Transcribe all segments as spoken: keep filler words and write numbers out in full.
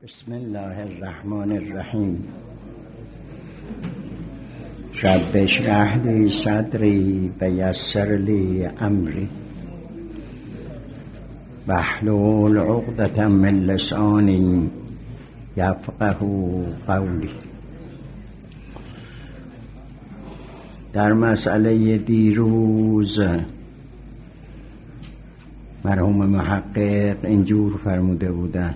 بسم الله الرحمن الرحیم. رب اشرح لی صدری و یسر لی امری واحلل عقدة من لسانی یفقهوا قولی. در مسئله دیروز مرحوم محقق اینجور فرموده بودند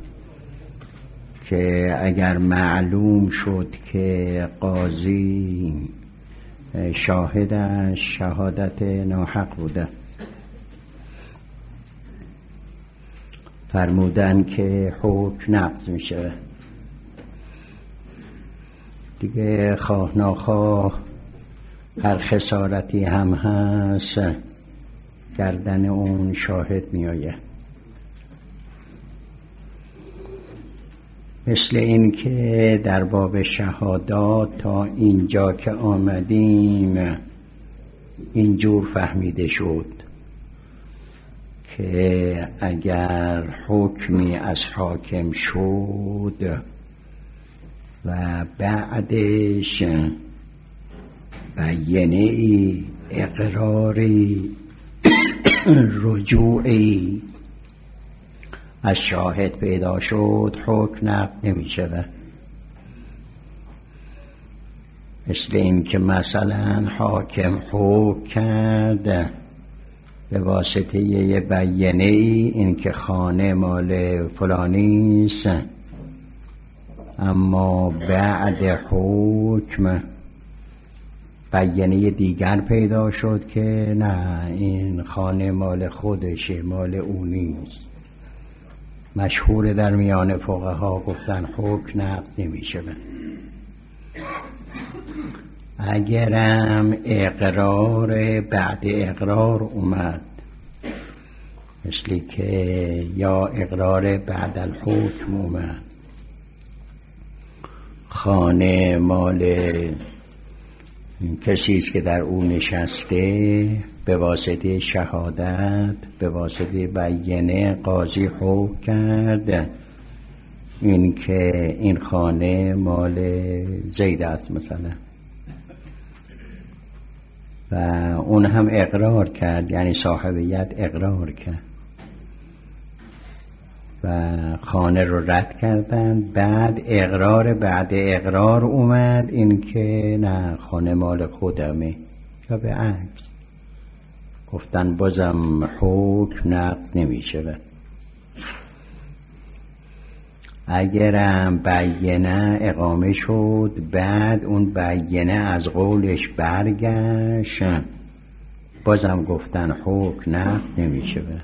که اگر معلوم شد که قاضی شاهدش شهادت ناحق بوده، فرمودن که حکم نقض میشه دیگه. خواه ناخواه هر خسارتی هم هست گردن اون شاهد میآید. مثل این که در باب شهادات تا اینجا که آمدیم اینجور فهمیده شد که اگر حکمی از حاکم شد و بعدش بیانیه‌ای، اقراری، رجوعی از شاهد پیدا شد، حکم نقض نمی شود. مثل این که مثلا حاکم حکم کرد به واسطه یه بیانیه ای این که خانه مال فلانی است، اما بعد حکم بیانیه دیگر پیدا شد که نه، این خانه مال خودشه، مال اون نیست. مشهور در میان فقها گفتن حکم نقض نمی شود. اگرم اقرار بعد اقرار اومد، مثل که یا اقرار بعد الحکم اومد، خانه مال کسی است که در اون نشسته، به واسطه شهادت، به واسطه بیانیه قاضی حکم کرد این که این خانه مال زید است مثلا، و اون هم اقرار کرد، یعنی صاحبیت اقرار کرد و خانه رو رد کردن. بعد اقرار بعد اقرار اومد این که نه، خانه مال خودمه، یا به عکس، گفتن بازم حکم نقض نمی شود. اگرم بیانیه اقامه شد، بعد اون بیانیه از قولش برگشت، بازم گفتن حکم نقض نمی شود.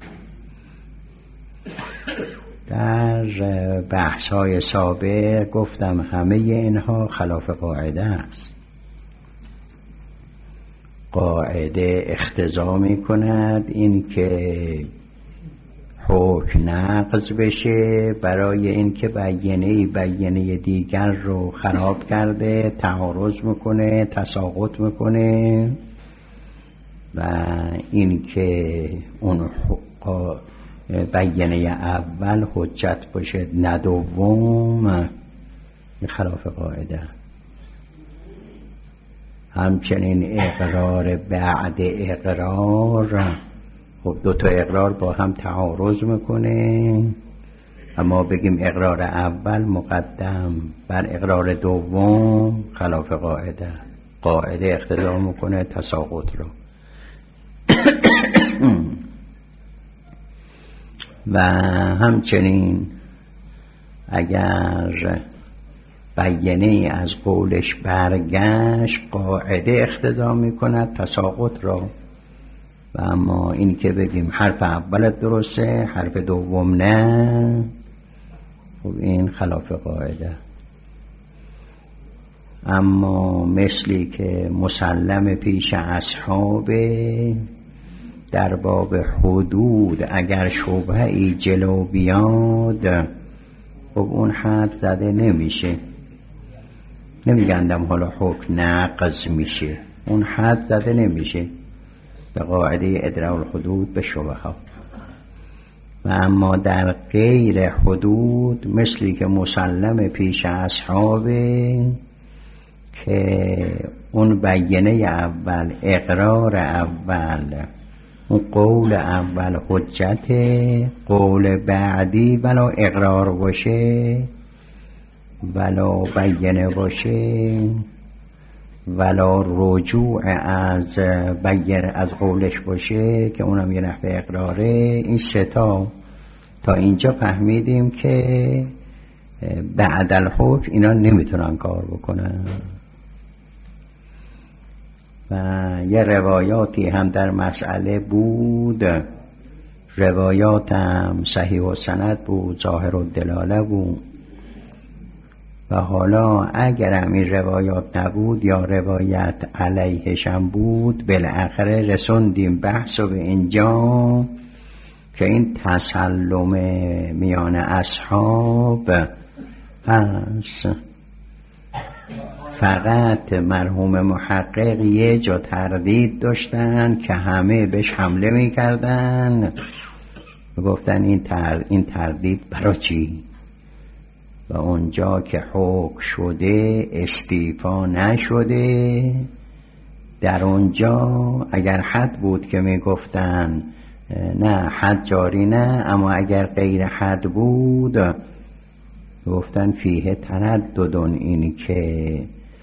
در بحث های سابق گفتم همه اینها خلاف قاعده است. قاعده اقتضا می کند این که حکم نقض بشه برای این که بیانیه بیانیه دیگر رو خراب کرده، تعارض میکنه، تساقط میکنه، و این که اون بیانیه اول حجت باشه نه دوم، خلاف قاعده. همچنین اقرار بعد اقرار، خب دو تا اقرار با هم تعارض میکنه، اما بگیم اقرار اول مقدم بر اقرار دوم، خلاف قاعده. قاعده اقتضا میکنه تساقط رو. و همچنین اگر بیانیه از قولش برگشت، قاعده اقتضا میکند تساقط را. و اما این که بگیم حرف اولت درسته، حرف دوم نه، خب این خلاف قاعده. اما مثلی که مسلم پیش اصحابه در باب حدود، اگر شبهه ای جلو بیاد، خب اون حد زده نمیشه، نمیگندم حالا حکم نقض میشه، اون حد زده نمیشه به قاعده ادراء الحدود به شبهه. و اما در غیر حدود مثلی که مسلم پیش اصحابه که اون بیانه اول، اقرار اول، اون قول اول حجت، قول بعدی ولو اقرار باشه ولو بیانه باشه ولو رجوع از بیانه از قولش باشه که اونم یه نحوه اقراره. این سه تا تا اینجا فهمیدیم که بعد الحکم اینا نمیتونن کار بکنن. و یه روایاتی هم در مسئله بود، روایات هم صحیح و سند بود، ظاهر و دلاله بود. و حالا اگرم این روایات نبود یا روایت علیهشم بود، بالاخره رسوندیم بحث و به اینجا که این تسلم میان اصحاب هست. فقط مرحوم محقق یه جا تردید داشتن که همه بهش حمله میکردن و گفتن این, تر... این تردید برای چی؟ و اونجا که حکم شده استیفا نشده، در اونجا اگر حد بود که میگفتن نه حد جاری نه، اما اگر غیر حد بود گفتن فیه ترددون، اینی که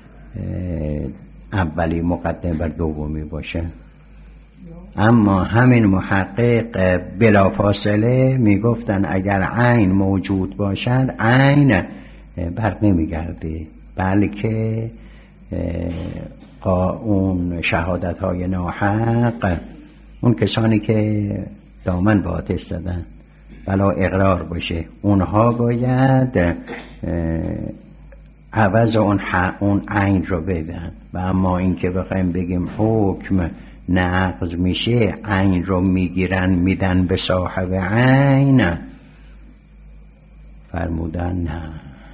اولی مقدم بر دومی باشه. اما همین محقق بلافاصله میگفتن اگر عین موجود باشد عین بر نمیگرده، بلکه اون شهادت های ناحق، اون کسانی که دامن به آتش زدن بلا اقرار باشه، اونها باید عوض اون اون عین رو بدن. و اما این که بخوایم بگیم حکم نقض میشه عین رو میگیرن میدن به صاحب عین، فرمودن نه.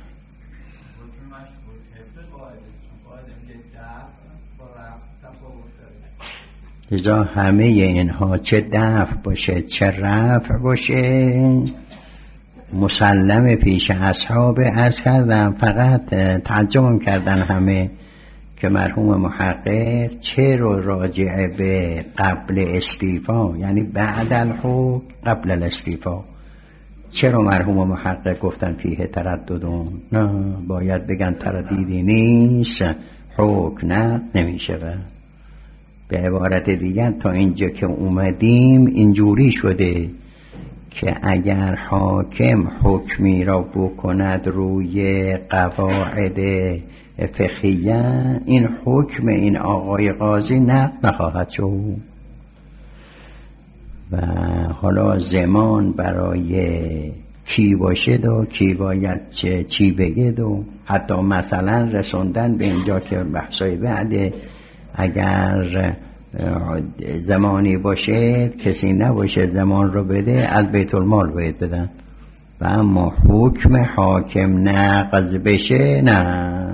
لذا همه اینها چه دفع باشه چه رفع باشه مسلم پیش اصحاب. عرض کردم فقط تعجب کردن همه که مرحوم محقق چه رو راجع به قبل استیفا، یعنی بعد الحکم قبل الاستیفا، چرا مرحوم محقق گفتن فیه ترددون؟ نه، باید بگن تردیدی نیست، حکم نه نمیشه. به عبارت دیگر تا اینجا که اومدیم اینجوری شده که اگر حاکم حکمی را بکند روی قواعد فقهیه، این حکم این آقای قاضی نقض نخواهد شد. و حالا زمان برای کی باشه و کی باید چه چی بگه و حتی مثلا رسوندن به اینجا که بحثای بعد اگر زمانی باشه کسی نباشه زمان رو بده از بیت المال باید بدن، و اما حکم حاکم نقض بشه نه.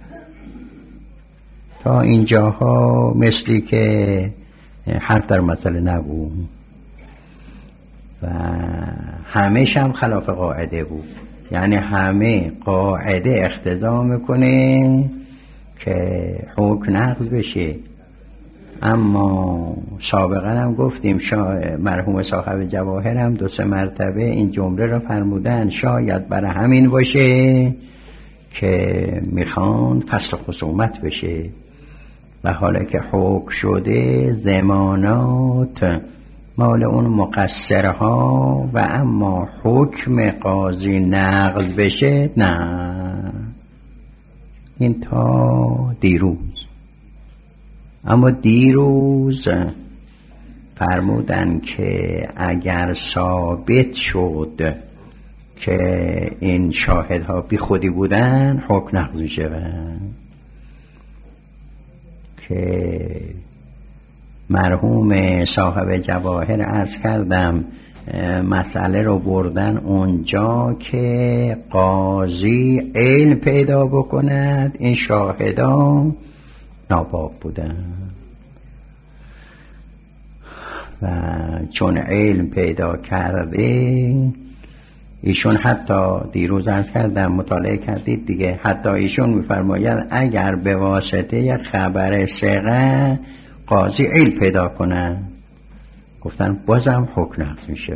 تا اینجاها مثلی که حرف در مسئله نبود و همه‌ش هم خلاف قاعده بود، یعنی همه قاعده اقتضا میکنه که حکم نقض بشه. اما سابقا هم گفتیم مرحوم صاحب جواهر هم دو سه مرتبه این جمله را فرمودن، شاید برای همین باشه که میخوان فصل خصومت بشه و حالا که حکم شده زمانات مال اون مقصرها و اما حکم قاضی نقض بشه نه. این تا دیروز. اما دیروز فرمودن که اگر ثابت شد که این شاهدها بی خودی بودن حکم نقض میشه، که مرحوم صاحب جواهر عرض کردم مسئله رو بردن اونجا که قاضی علم پیدا بکند این شاهدان ناباب بودن. و چون علم پیدا کرده، ایشون حتی دیروز عرض کردم مطالعه کردید دیگه، حتی ایشون میفرماید اگر به واسطه خبر ثقه قاضی علم پیدا کنن، گفتن بازم حکم نقض میشه.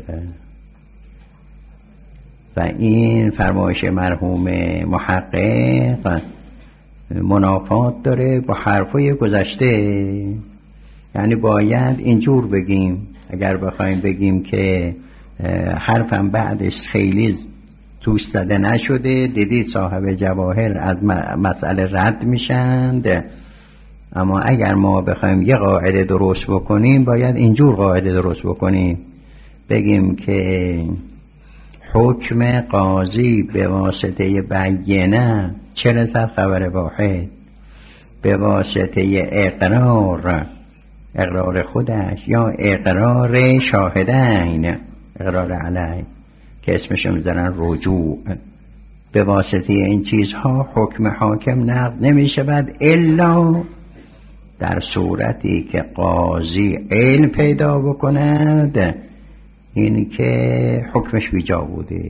و این فرمایش مرحوم محقق منافات داره با حرفای گذشته. یعنی باید اینجور بگیم، اگر بخوایم بگیم که حرفم بعدش خیلی توش زده نشده، دیدید صاحب جواهر از مسئله رد میشند، اما اگر ما بخوایم یه قاعده درست بکنیم باید اینجور قاعده درست بکنیم، بگیم که حکم قاضی به واسطه بینه چه رسد خبر واحد، به واسطه اقرار اقرار خودش یا اقرار شاهدین اقرار علی که اسمشو میذارن رجوع، به واسطه این چیزها حکم حاکم نقض نمیشه بعد الا در صورتی که قاضی علم پیدا بکند این که حکمش بیجا بوده.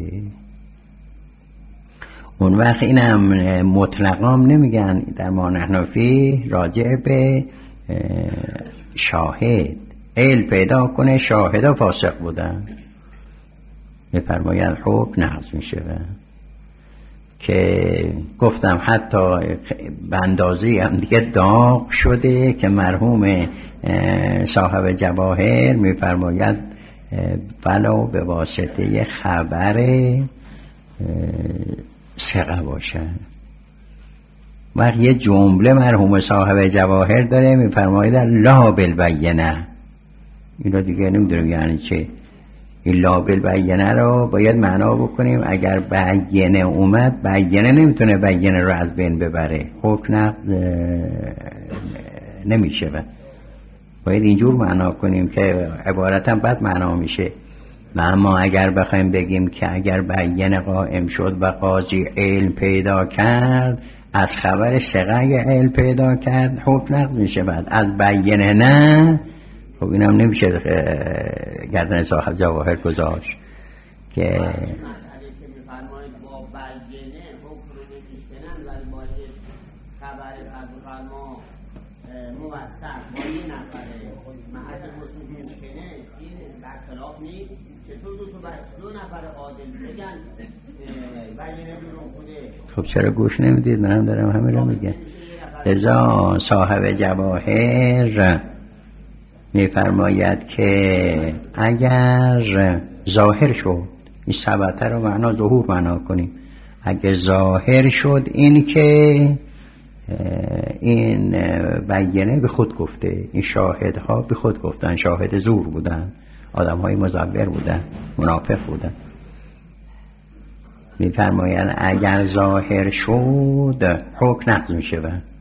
اون وقت اینم مطلقام نمیگن در ما نحنفی راجع به شاهد علم پیدا کنه شاهدا فاسق بودن میفرماید حکم نقض میشه. که گفتم حتی به اندازه‌ای هم دیگه داغ شده که مرحوم صاحب جواهر میفرماید ولو به واسطه خبر ثقه باشه. وقت یه جمله مرحوم صاحب جواهر داره میفرماید لا بالبینه، این رو دیگه نمیدونم یعنی چه. این لا بالبینه رو باید معنا بکنیم، اگر بینه اومد بینه نمیتونه بینه رو از بین ببره، حکم نقض نمیشه. باید اینجور معنا کنیم که عبارتا بد معنا میشه. و اما اگر بخوایم بگیم که اگر بینه قائم شد و قاضی علم پیدا کرد، از خبر ثقه علم پیدا کرد حکم نقض میشه. بعد از بینه نه، خب اینم نمیشه گردن صاحب جواهر گذاشت که مسئله که میفرمایید با بینه حکم رو نمیشکنن ولی با یک خبر از فرما موثق با یه نفره محل وصول میشکنه، این برخلاف نیست. چطور دو تا دو نفر عادل بگن بینه بیرون خوده؟ خب چرا گوش نمیدید؟ من هم دارم همین رو میگم. لذا صاحب جواهر میفرماید که اگر ظاهر شد، این ثبته رو معنا ظهور معنا کنیم، اگه ظاهر شد این که این بینه به خود گفته، این شاهدها به خود گفتن، شاهد زور بودن، آدم های مزور بودن، منافق بودن، میفرماید اگر ظاهر شد حکم نقض میشه.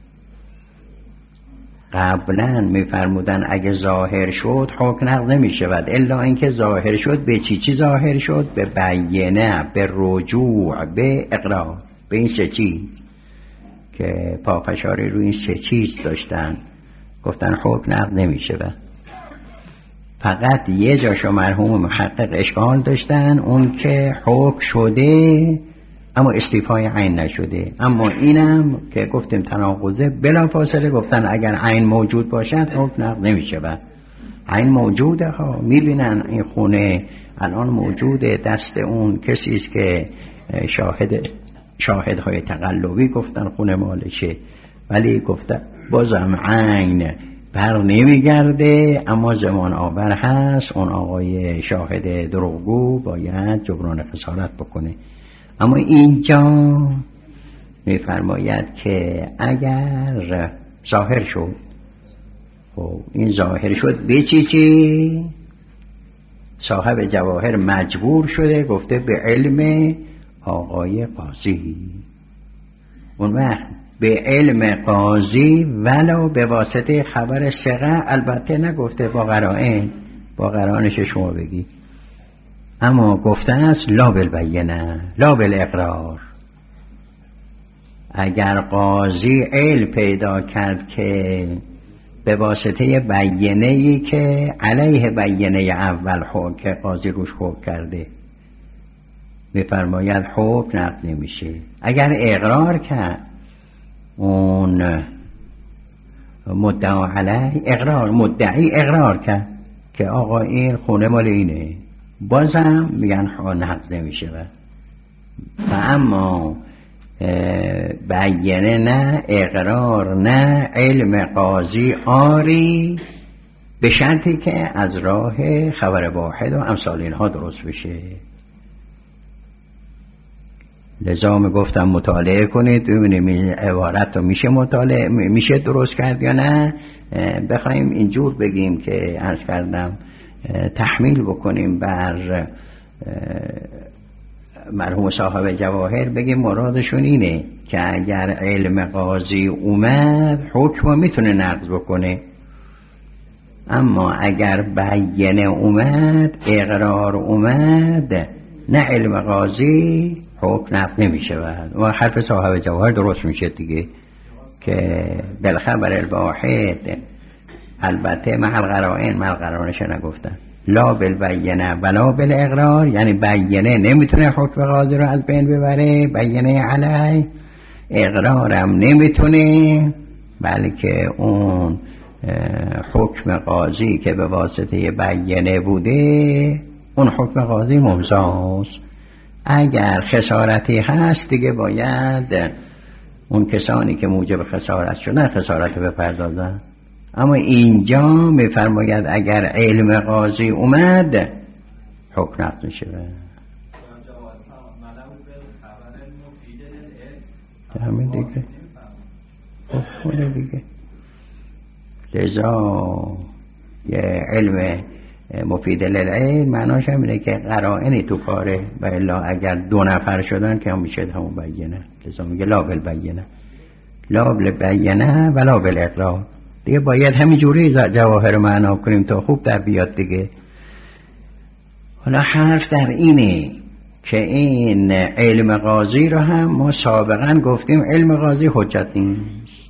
قبلا میفرمودن اگه ظاهر شد حکم نقض نمیشود الا اینکه ظاهر شد به چی چی ظاهر شد؟ به بینه، به رجوع، به اقرار، به این سه چیز که پافشاری روی این سه چیز داشتن، گفتن حکم نقض نمیشود. فقط یه جاشو مرحوم محقق اشکال داشتن، اون که حکم شده اما استیفای عین نشده. اما اینم که گفتیم تناقضه، بلا فاصله گفتن اگر عین موجود باشد حکم نقض نمیشه. و عین موجوده ها، میبینن این خونه الان موجوده، دست اون کسی است که شاهد شاهدهای تقلبی گفتن خونه مالشه، ولی گفتن بازم عین بر نمیگرده، اما زمان آور هست، اون آقای شاهد دروغگو باید جبران خسارت بکنه. اما اینجا میفرماید که اگر ظاهر شد، خب این ظاهر شد به چی چی؟ صاحب جواهر مجبور شده گفته به علم آقای قاضی. اون وقت به علم قاضی ولو به واسطه خبر ثقه، البته نگفته با قرائن، با قرائنش شما بگی، اما گفته است لا بالبینه لا بالاقرار. اگر قاضی علم پیدا کرد که به واسطه بیانه‌ای که علیه بیانه اول حکم که قاضی روش حکم کرده میفرماید حکم نقض نمیشه. اگر اقرار کرد اون مدعا علیه، اقرار مدعی اقرار کرد که آقا این خونه مال اینه، بازم میگن نقض نمیشه. و اما بیانه نه، اقرار نه، علم قاضی آری، به شرطی که از راه خبر واحد و امثال اینها درست بشه. لذا می گفتم مطالعه کنید ببینیم عبارت رو میشه مطالعه میشه درست کرد یا نه. بخوایم اینجور بگیم که عرض کردم تحمیل بکنیم بر مرحوم صاحب جواهر، بگیم مرادشون اینه که اگر علم قاضی اومد حکم میتونه نقض بکنه، اما اگر بیانه اومد، اقرار اومد، نه علم قاضی، حکم نقض نمیشه. و حرف صاحب جواهر درست میشه دیگه که بالخبر الواحد، البته محل قرائن، محل قرائنش نگفتن، لا بالبینه ولا بالاقرار، یعنی بیانه نمیتونه حکم قاضی رو از بین ببره، بیانه علی، اقرارم نمیتونه، بلکه اون حکم قاضی که به واسطه بیانه بوده اون حکم قاضی ممضاست. اگر خسارتی هست دیگه باید اون کسانی که موجب خسارت شدن خسارت بپردازن. اما اینجا میفرماید اگر علم قاضی اومد حکم نقض میشه. همین دیگه خونه دیگه. لذا یه علم مفید للعلم معناش همینه که قرائنی تو کاره، و الا اگر دو نفر شدن که هم میشه همون بیانه. لذا میگه لا بالبینه، لا بالبینه ولا بالاقرار. دیگه باید همین جوری جواهر معنا کنیم تا خوب در بیاد دیگه. حالا حرف در اینه که این علم قاضی رو هم ما سابقا گفتیم علم قاضی حجت نیست.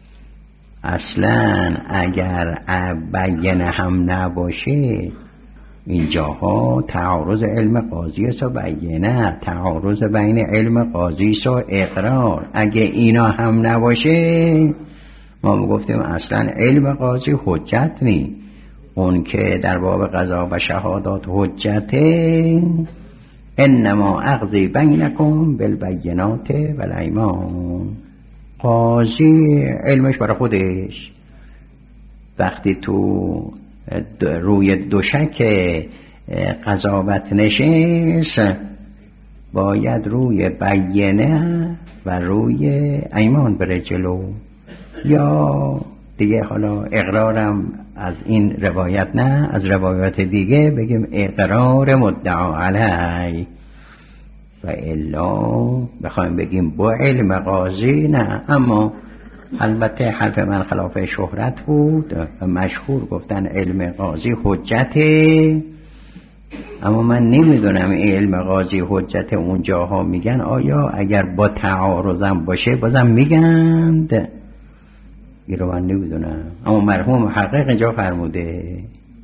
اصلا اگر بیانه هم نباشه اینجاها تعارض علم قاضی است و بیانه، تعارض بین علم قاضی است و اقرار. اگه اینا هم نباشه ما گفتیم اصلا علم قاضی حجت نیست. اون که در باب قضا و شهادات حجته، انما اقضی بینکم بالبینات والایمان. قاضی علمش برای خودش، وقتی تو روی دوشک قضاوت نشست باید روی بیانه و روی ایمان بره جلو. یا دیگه حالا اقرارم از این روایت نه، از روایات دیگه بگیم اقرار مدعا علی، و الا بخوایم بگیم با علم قاضی نه. اما البته حرف من خلاف شهرت بود و مشهور گفتن علم قاضی حجته، اما من نمیدونم علم قاضی حجت اونجاها میگن آیا اگر با تعارضم باشه بازم میگند، این رو من نمیدونم. اما مرحوم محقق اینجا فرموده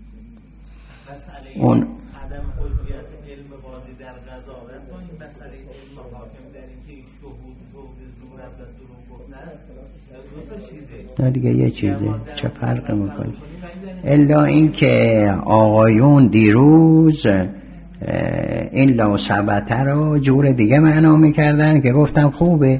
اون عدم حجیت علم قاضی در قضاوت با این مسئله علم حاکم در اینکه این شهود شهود زورت و دروغ گفتن دو تا چیزه، نه دیگه یه چیزه، چه فرق میکنه؟ الا این که آقایون دیروز این لا ثبته رو جور دیگه معنا میکردن که گفتم خوبه،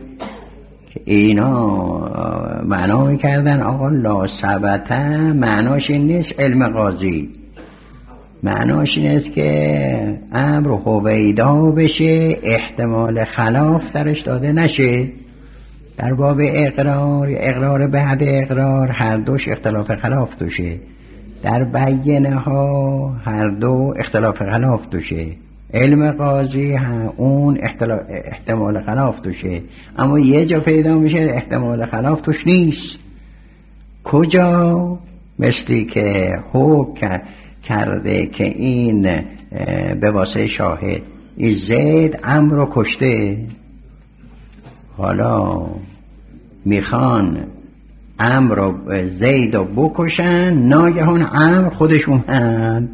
اینا معنا میکردن آقا لا ثبته معناش این نیست علم قاضی، معناش این است که امر هویدا بشه، احتمال خلاف درش داده نشه. در باب اقرار، اقرار بعد اقرار هر دوش اختلاف خلاف توشه، در بیانه ها هر دو اختلاف خلاف توشه. علم قاضی اون احتمال خلاف توشه، اما یه جا پیدا میشه احتمال خلاف توش نیست. کجا؟ مثلی که حکم کرده که این به واسه شاهد این زید عمرو رو کشته، حالا میخوان عمرو رو زید رو بکشن، ناگهان عمرو خودش اومد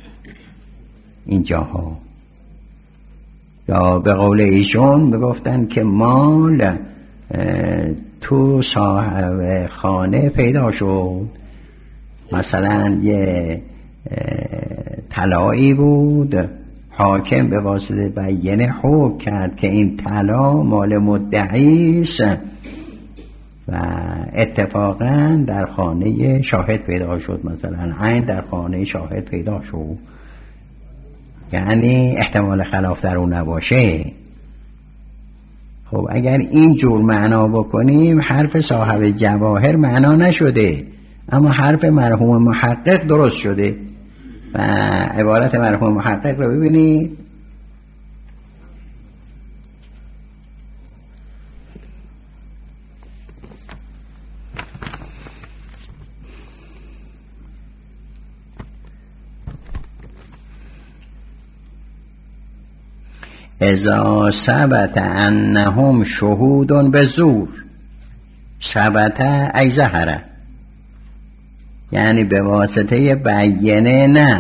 اینجاها. یا به قول ایشون بگفتن که مال تو صاحب خانه پیدا شد، مثلا یه طلایی بود، حاکم به واسطه بیانه حکم کرد که این طلا مال مدعی است و اتفاقا در خانه شاهد پیدا شد، مثلا عین در خانه شاهد پیدا شد، یعنی احتمال خلاف در اون نباشه. خب اگر این جور معنا بکنیم حرف صاحب جواهر معنا نشده، اما حرف مرحوم محقق درست شده. و عبارت مرحوم محقق رو ببینید، اذا ثبت انهم شهود بالزور، ثبت ای ظهر، یعنی به واسطه بیانه نه،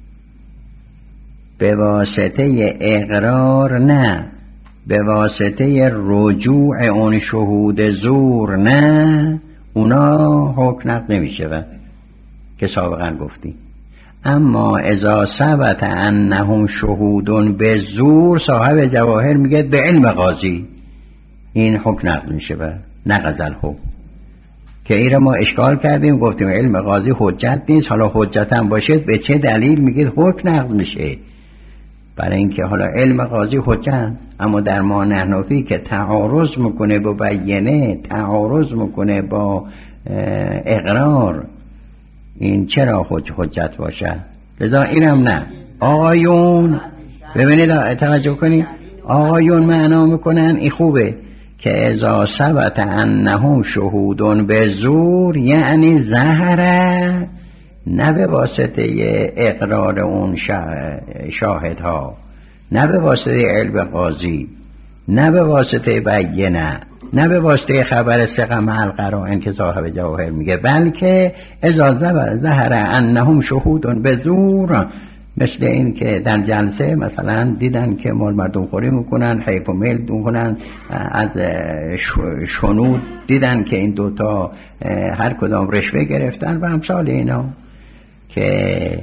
به واسطه اقرار نه، به واسطه رجوع اون شهود زور نه، اونا حکم نقض نمیشه که سابقا گفتیم. اما اذا ثبت انهم شهود به زور، صاحب جواهر میگه به علم قاضی این حکم نقض میشه و نقض الحکم، که این رو ما اشکال کردیم، گفتیم علم قاضی حجت نیست، حالا حجت هم باشد به چه دلیل میگید حکم نقض میشه؟ برای اینکه حالا علم قاضی حجت، اما در ما نحنفی که تعارض میکنه با بیانه، تعارض میکنه با اقرار، این چرا حج حجت باشه؟ لذا اینم نه. آقایون ببینید توجه کنید، آقایون معنا میکنن این خوبه که اذا ثبت انهم شهود به زور، یعنی ظهره، نه به واسطه اقرار اون شاهدها، نه به واسطه علم قاضی، نه به واسطه بیانه، نه به واسطه خبر ثقه مع القرائن که صاحب جواهر میگه، بلکه اذا ظهر انهم شهود به زور، مثل این که در جلسه مثلا دیدن که مال مردم خوری میکنن، حیف و میل میکنن، از شنود دیدن که این دوتا هر کدام رشوه گرفتن و امثال اینا، که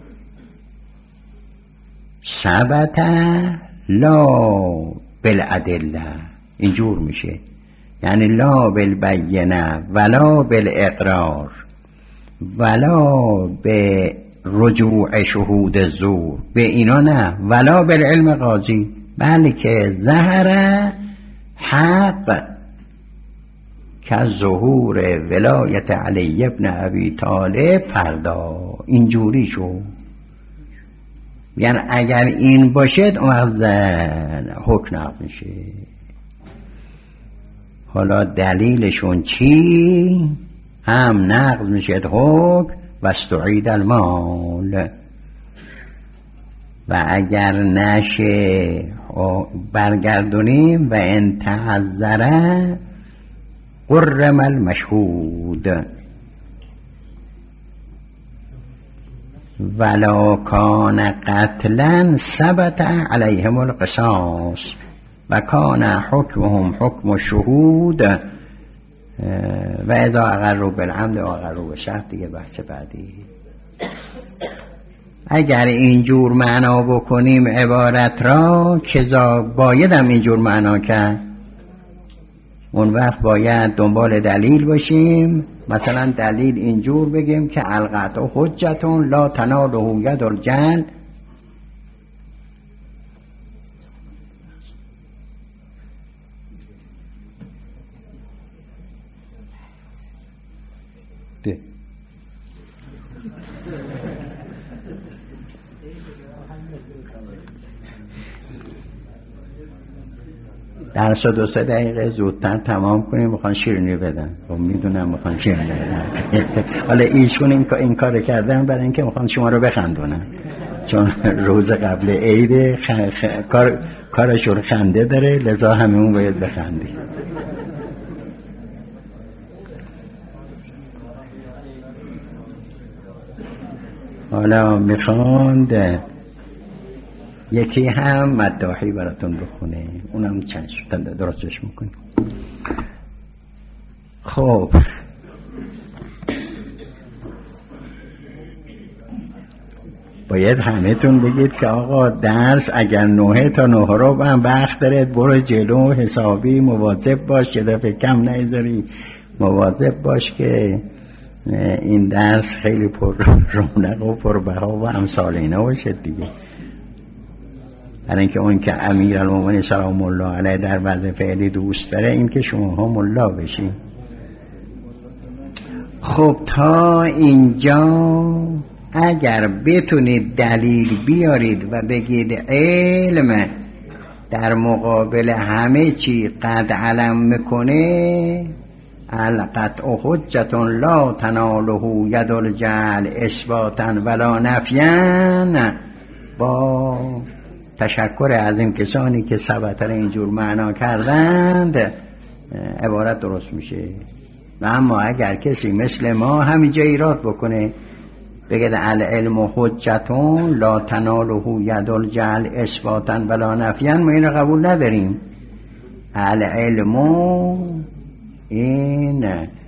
ثبت لا بالادله، اینجور میشه، یعنی لا بالبینه ولا بالاقرار ولا به رجوع شهود زور، به اینا نه، ولا بالعلم قاضی، بلکه ظهر حق که ظهور ولایت علی ابن ابی طالب فردا، اینجوری شو. یعنی اگر این باشد اون از حکم نقض میشه. حالا دلیلشون چی؟ هم نقض میشه حکم و استعید المال، و اگر نشه برگردونیم و ان تعذره قرم المشهود ولا کان قتلا ثبت علیهم القصاص و کان حکمهم حکم الشهود و اذا اقروا بالعمد و اقروا بالشهد، دیگه بحث بعدی. اگر اینجور معنا بکنیم عبارت را که باید هم اینجور معنا کرد، اون وقت باید دنبال دلیل باشیم. مثلا دلیل اینجور بگیم که القطع حجتون لا تناله ید الجهل، درس دو سه دقیقه زودتر تمام کنیم، میخوان شیرینی بدن. خب میدونم میخوان شیرینی بدن. حالا ایشون این این کار کردن برای اینکه میخوان شما رو بخندونن، چون روز قبل عید خ... خ... کار کارشون خنده داره، لذا هممون باید بخندیم. حالا میخواند یکی هم مداحی براتون بخونه، اونم چند شد درستش میکنیم. خب باید همه تون بگید که آقا درس اگر نه تا نه رو هم وقت دارید برو جلو، حسابی مواظب باش که دفعه کم نذاری، مواظب باش که این درس خیلی پر رونق و پر بها و امثال اینا باشه دیگه. برای اینکه اون که امیرالمومنین سلام الله علیه در وضع فعلی دوست داره این که شما ها ملا بشین. خب تا اینجا اگر بتونید دلیل بیارید و بگید علم در مقابل همه چی قد علم میکنه، القطع حجت لا تناله ید الجهل اثباتا ولا نفیا، با تشکر از این کسانی که ثبتن اینجور معنا کردند عبارت درست میشه. و اما اگر کسی مثل ما همینجا ایراد بکنه بگه العلم حجتون لا تناله ید الجهل اثباتا ولا نفیا، ما این رو قبول نداریم. العلم این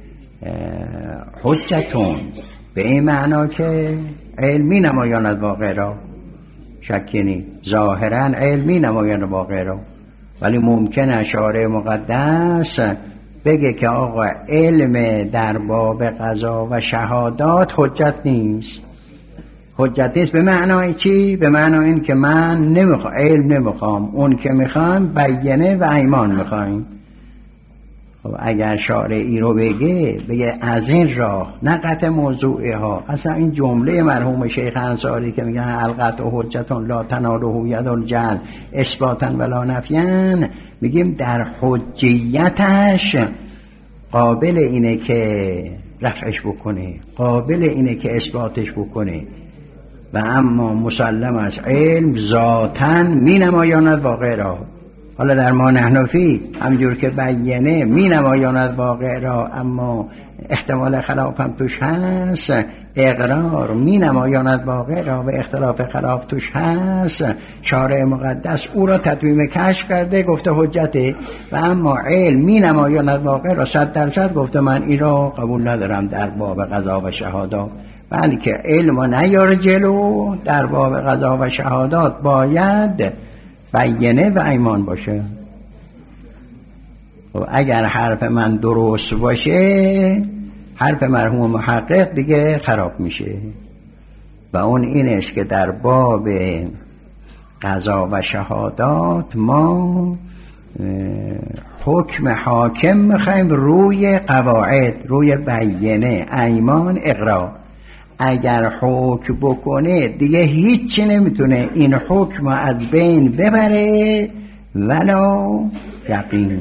حجتون به این معنا که علمی نمایاند واقع را، شکی نیست ظاهرا علمی نمایاند واقع را، ولی ممکنه شارع مقدس بگه که آقا علم در باب قضا و شهادات حجت نیست. حجت نیست به معنای چی؟ به معنای این که من نمیخوام علم نمیخوام، اون که میخوام بیانه و ایمان میخوایم. خب اگر شارعی رو بگه بگه از این راه نه قطع موضوعی ها، اصلا این جمله مرحوم شیخ انصاری که میگن القطع حجتون لا تناله ید الجهل اثباتا ولا نفیا، میگیم در حجیتش قابل اینه که رفعش بکنه، قابل اینه که اثباتش بکنه، و اما مسلم از علم ذاتاً می نمایاند واقع را. حالا در ما نحنفی همجور که بیانه می نمایاند واقع را اما احتمال خلاف هم توش هست، اقرار می نمایاند واقع را و اختلاف خلاف توش هست، شارع مقدس او را تطمیم کشف کرده گفته حجته، و اما علم می نمایاند واقع را صد درصد گفته من این را قبول ندارم در باب قضا و شهادات. بلکه علم و نیار جلو، در باب قضا و شهادات باید بیانه و ایمان باشه. و اگر حرف من درست باشه حرف مرحوم محقق دیگه خراب میشه، و اون این است که در باب قضا و شهادات ما حکم حاکم میخوایم روی قواعد، روی بیانه، ایمان، اقرار. اگر حکم بکنه دیگه هیچی نمیتونه این حکم از بین ببره ولا یقین،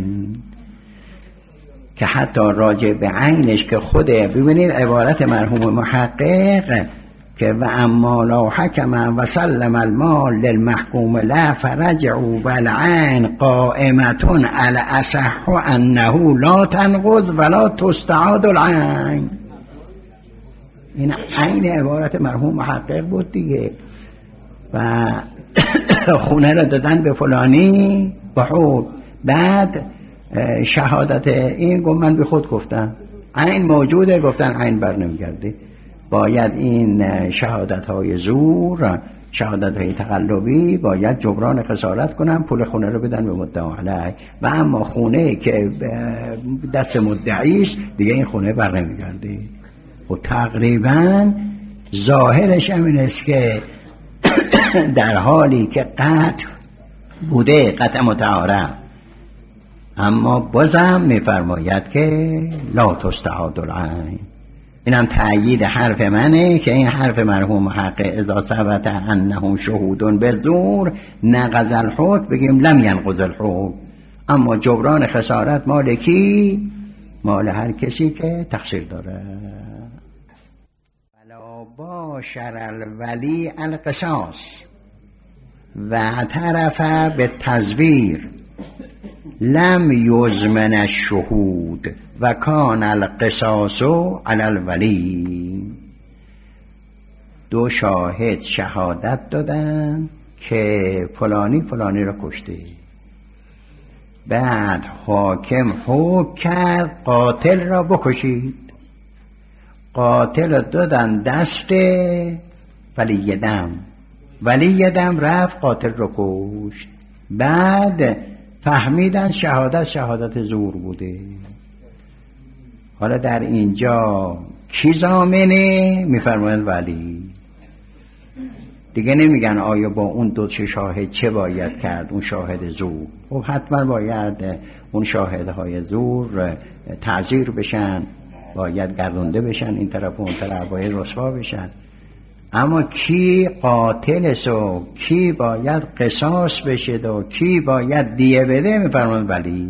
که حتی راجع به عینش که خوده ببینید عبارت مرحوم محقق که و اما لا حکم و سلم المال للمحکوم لا فرجعوا بالعین قائمتون علی اصح انه لا تنقض ولا تستعاد العین. این عین عبارت مرحوم محقق بود دیگه. و خونه را دادن به فلانی بحور، بعد شهادت این گفت من به خود گفتم، عین موجوده، گفتن عین بر نمیگرده. باید این شهادت های زور، شهادت های تقلبی باید جبران خسارت کنن، پول خونه رو بدن به مدعی علیه، و اما خونه که دست مدعیش دیگه این خونه بر نمیگرده. و تقریبا ظاهرش همین است که در حالی که قطع بوده، قطع متعارف، اما بازم میفرماید که لا تستعاد العین. اینم تأیید حرف منه که این حرف مرحوم محقق اذا ثبت انهم شهود بالزور نقض الحکم بگیم لم ينقض الحکم، اما جبران خسارت مال کی؟ مال هر کسی که تقصیر داره. ولا باشر الولی القصاص و اعترف به تزویر لم یزمن الشهود و کان القصاص علی الولی. دو شاهد شهادت دادن که فلانی فلانی را کشته. بعد حاکم حکم کرد قاتل را بکشید. قاتل را دادن دست ولی دم. ولی دم رفت قاتل را کشت. بعد فهمیدن شهادت شهادت زور بوده. حالا در اینجا کی ضامنه؟ میفرمایند ولی. دیگه نمیگن آیا با اون دو چه شاهد چه باید کرد اون شاهد زور. خب حتما باید اون شاهدهای زور تعزیر بشن، باید گردونده بشن این طرف و اون طرف، باید رسوا بشن. اما کی قاتل سو، کی باید قصاص بشه و کی باید دیه بده؟ میفرمایند ولی.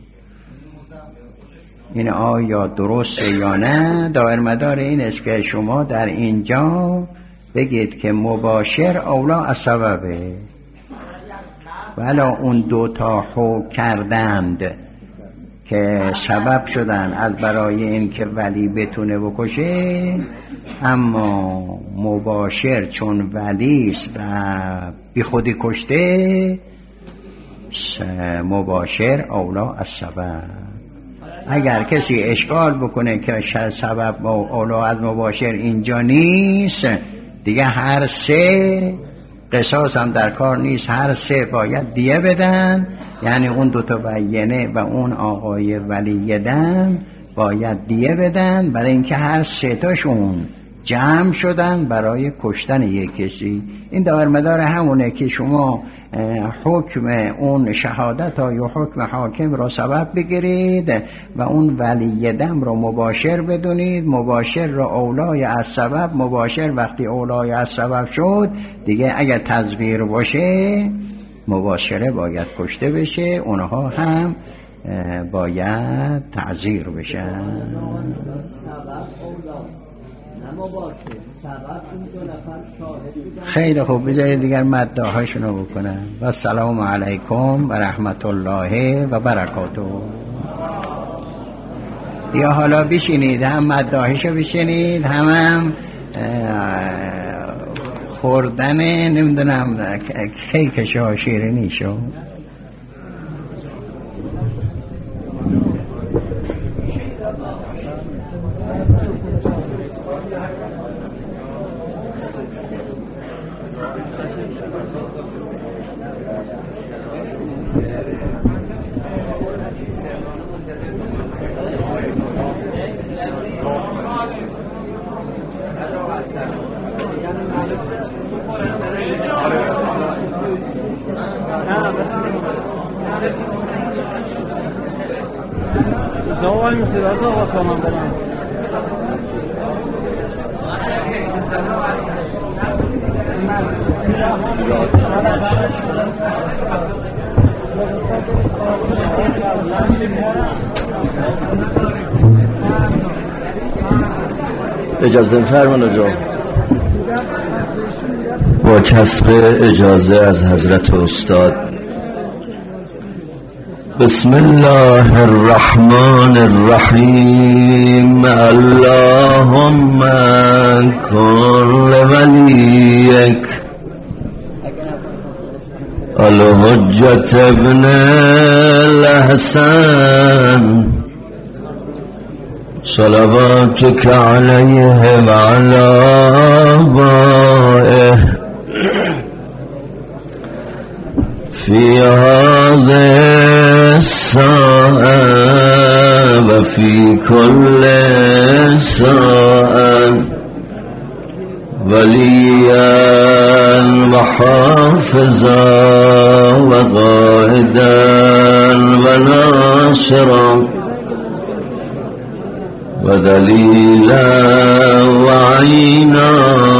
این آیا درسته یا نه؟ دایر مدار این است که شما در اینجا بگید که مباشر اولا از سببه. ولی اون دوتا حکم کردند که سبب شدن از برای این که ولی بتونه بکشه، اما مباشر چون ولیست و بی خودی کشته، مباشر اولا از سبب. اگر کسی اشکال بکنه که سبب اولا از مباشر اینجا نیست، دیگه هر سه قصاص هم در کار نیست، هر سه باید دیه بدن. یعنی اون دوتا بینه و اون آقای ولی دم باید دیه بدن، برای اینکه هر سه تاشون جمع شدن برای کشتن یک کسی. این دایر مدار همونه که شما حکم اون شهادت ها یا حکم حاکم را سبب بگیرید و اون ولی دم را مباشر بدونید. مباشر را اولای از سبب. مباشر وقتی اولای از سبب شد دیگه اگر تزویر باشه مباشره باید کشته بشه، اونها هم باید تعزیر بشن. خیلی خوب، بذارید دیگر مداحاشونو بکنن. و السلام علیکم و رحمت الله و برکاته. یا حالا بشینید، هم مداحشو بشینید، هم هم خوردن نمیدونم کیکشو شیرینیشو. زوال مثل از آقا کنم برم اجازه فرمان آجا. با کسب اجازه از حضرت استاد. بسم الله الرحمن الرحیم. اللهم کن ولیک الحجة ابن الحسن صلواتك عليه وعلى آبائه في هذه الساعة وفي كل ساعة وليا وحافظا وقائدا وناصرا ودليلا وعينا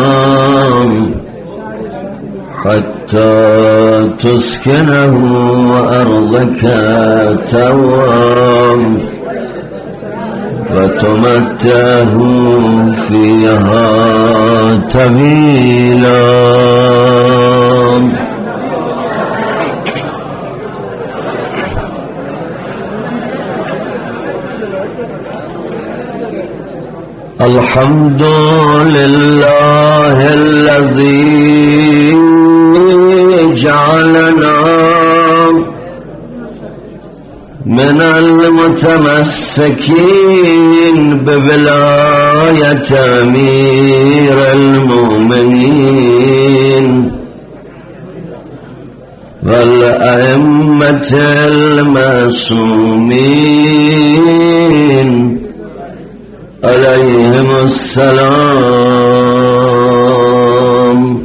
حتى تسكنه أرضك توام وتمتعه فيها طويلا. الحمد لله الذي جعلنا من المتمسكين بولاية أمير المؤمنين والأئمة المعصومين عليهم السلام.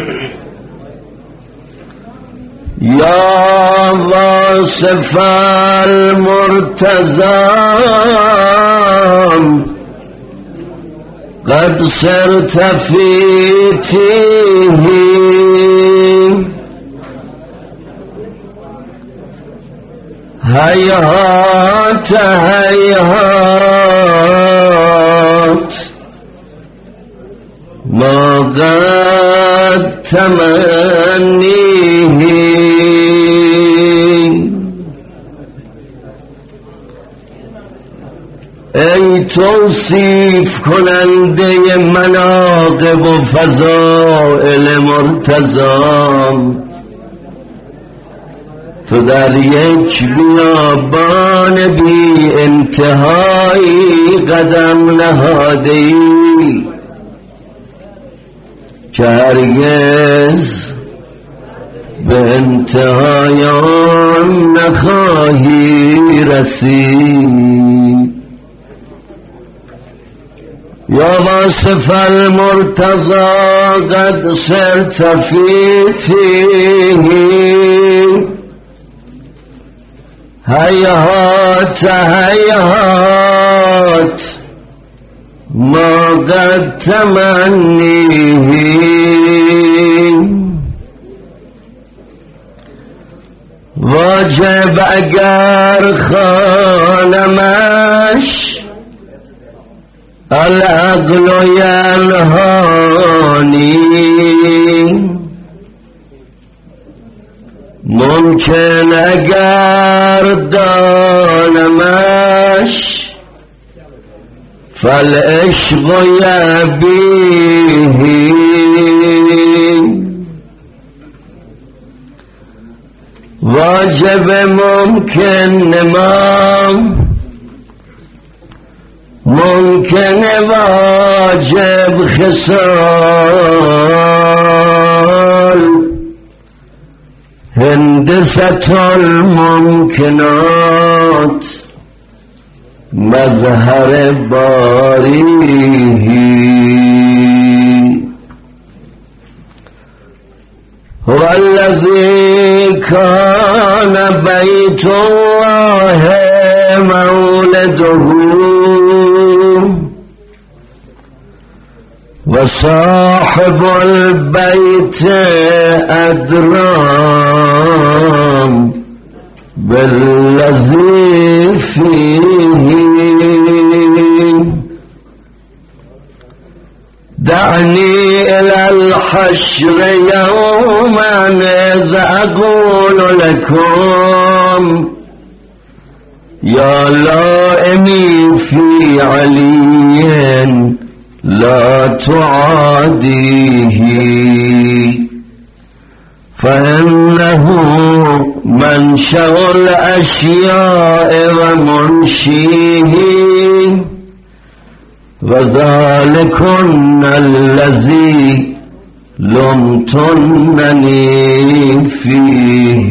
يا واصف المرتضى قد صرت في تيه هيهات هيهات ما قد تمنيه. ای توصیف کننده مناقب و فضائل مرتضی، تو در یک بیابان بی انتهایی قدم نهاده‌ای که هرگز به انتهای آن نخواهی رسید. یا واصف المرتضى قد صرت في تيه هيهات هيهات ما قد تمنيه. واجب اگر خانمش العقل ینهانی، ممکن اگر دانمش فالعشق یبیه. واجب ممکن نمام، ممکن واجب خصال، هندسة الممکنات مظهر باریه. هو الذي كان بيت الله مولده وصاحب البيت أدرام بالذي فيه. دعني إلى الحشر يوما إذ أقول لكم يا لائمي في علي لا تعاديه، فإنه منشأ الأشياء ومنشيه، وذلكن الذي لمتنني فيه.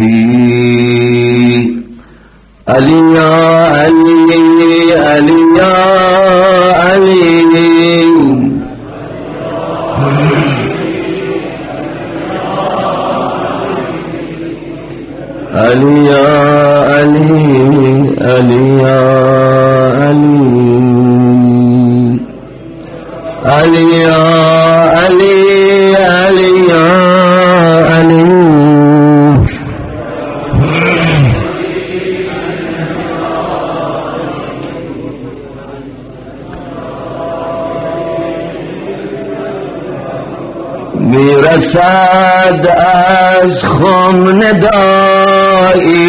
علي يا علي علي يا علي علي يا علي علي يا علي علي يا علي علي يا علي. میرسد از خم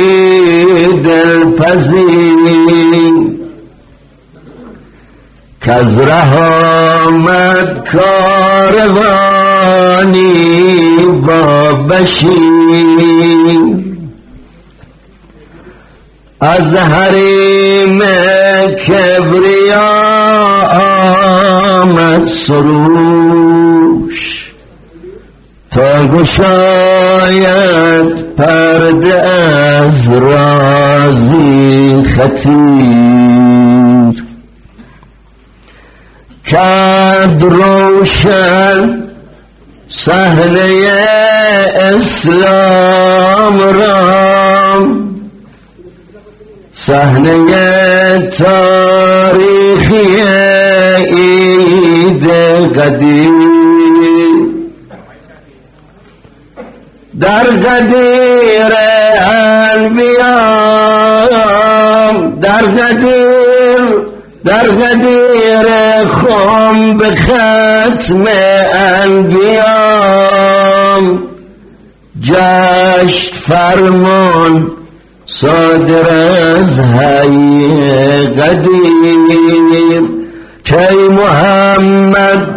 ندایی دلپذیر کز ره آمد کاروانی با بشیر از حریم کبریا آمد سروش تا گشاید پرده از رازی خطیر کرد روشن صحنه اسلام را صحنه تاریخی عید قدیر در قدیر انبیاء در قدیر در قدیر خم به ختم انبیاء جشن فرمان صادر از حی قدیر کی محمد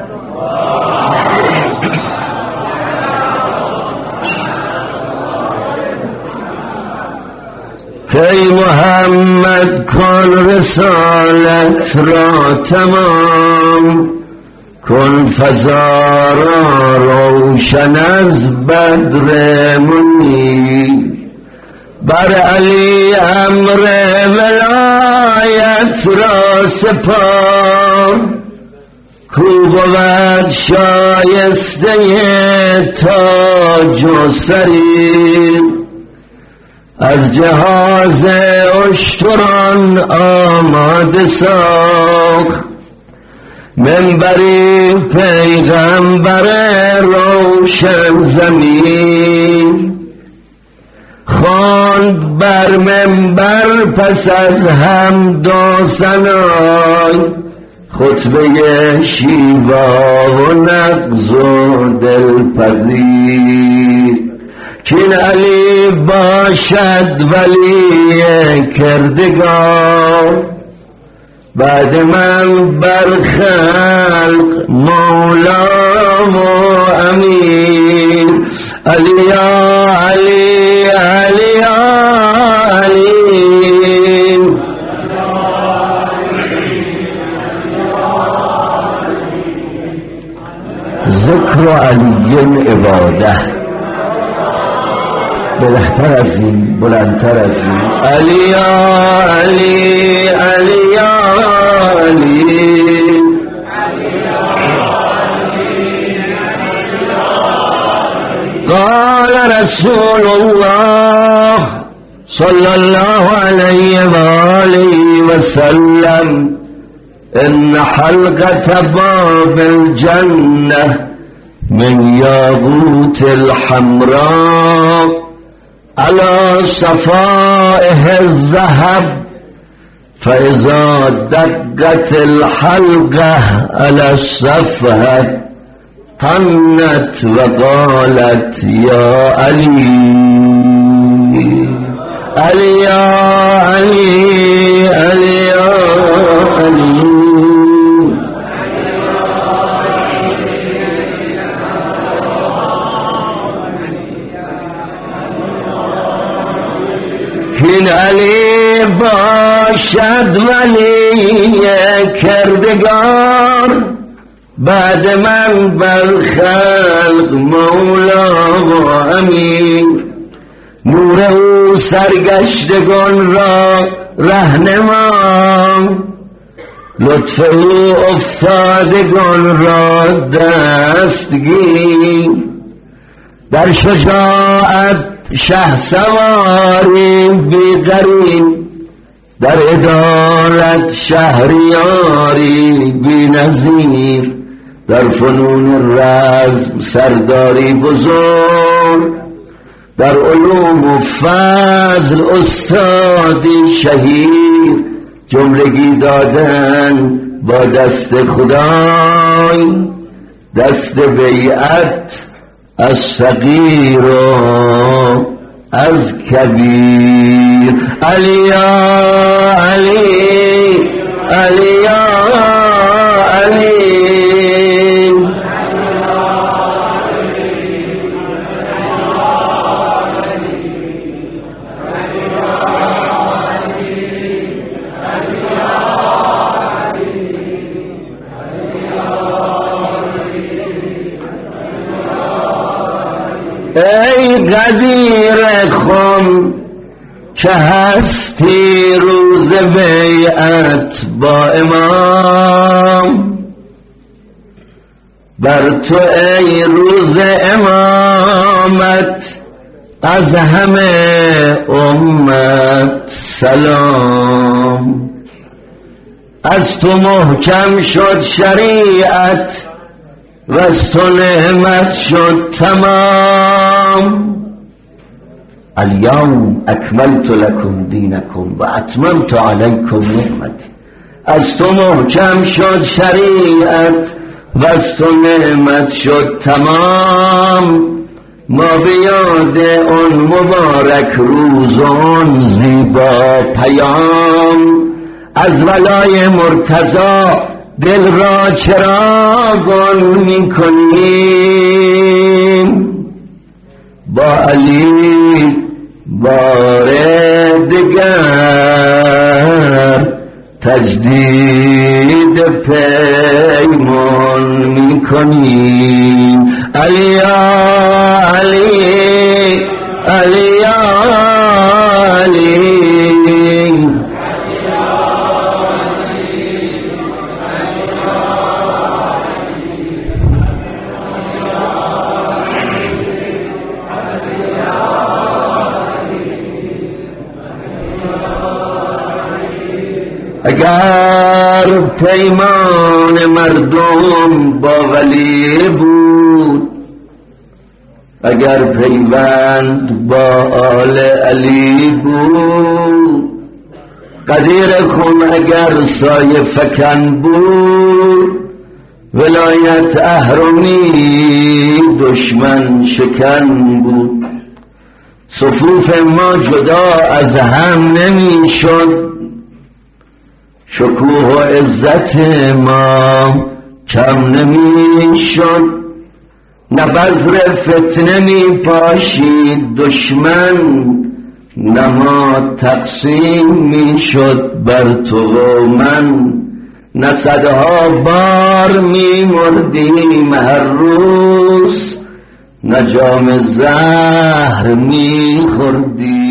کی محمد کن رسالت را تمام کن فضا را روشن از بدر منیر بر علی امر ولایت را سپار کو بود شایسته تاج و سریر از جهاز اشتران آماده ساخت منبری پیغمبر روشن زمین خواند بر منبر پس از حمد و ثنای خطبه شیوا و نغز و دلپذیر کین علی باشد ولی کردگار بعد من بر خلق مولا و امیر علی یا علی علی یا علی ذکر علی عباده بلندتر از این بلندتر از این علی یا علی علی یا علی قال رسول الله صلى الله عليه وآله وسلم إن حلقة باب الجنة من ياقوت الحمراء على صفائه الذهب فإذا دقت الحلقة على الصفحة طنت وقالت يا علي علي يا علي علي يا علي کین علی باشد ولی کردگار بعد من بر خلق مولا و امیر نور او سرگشتگان را رهنما لطف او افتادگان را دستگیر در شجاعت شه سواری بی‌قرین در عدالت شهریاری بی نظیر در فنون رزم سرداری بزرگ در علوم و فضل استادی شهیر جملگی دادن با دست خدای دست بیعت از صغیر و از کبیر علی یا علی علی یا ای قدیر خم که هستی روز بیعت با امام، بر تو ای روز امامت از همه امت سلام. از تو محکم شد شریعت و از تو نعمت شد تمام. الیوم اکملت لکم دینکم و اتممت علیکم نعمتی. از تو محکم شد شریعت و از تو نعمت شد تمام. ما بیاد اون مبارک روز اون زیبا پیام، از ولای مرتضی دل را چراغان می کنیم. با علی بار دگر تجدید پیمان می کنیم. علی علی علی علی اگر پیمان مردم با ولی بود، اگر پیوند با آل علی بود، قدیر خم اگر سایه فکن بود، ولایت اهرمی دشمن شکن بود. صفوف ما جدا از هم نمی شد، شکوه و عزت ما کم نمی شد. نه بذر فتنه می پاشید دشمن، نه ما تقسیم می شد بر تو و من. نه صدها بار می مردیم هر روز، نه جام زهر می خوردیم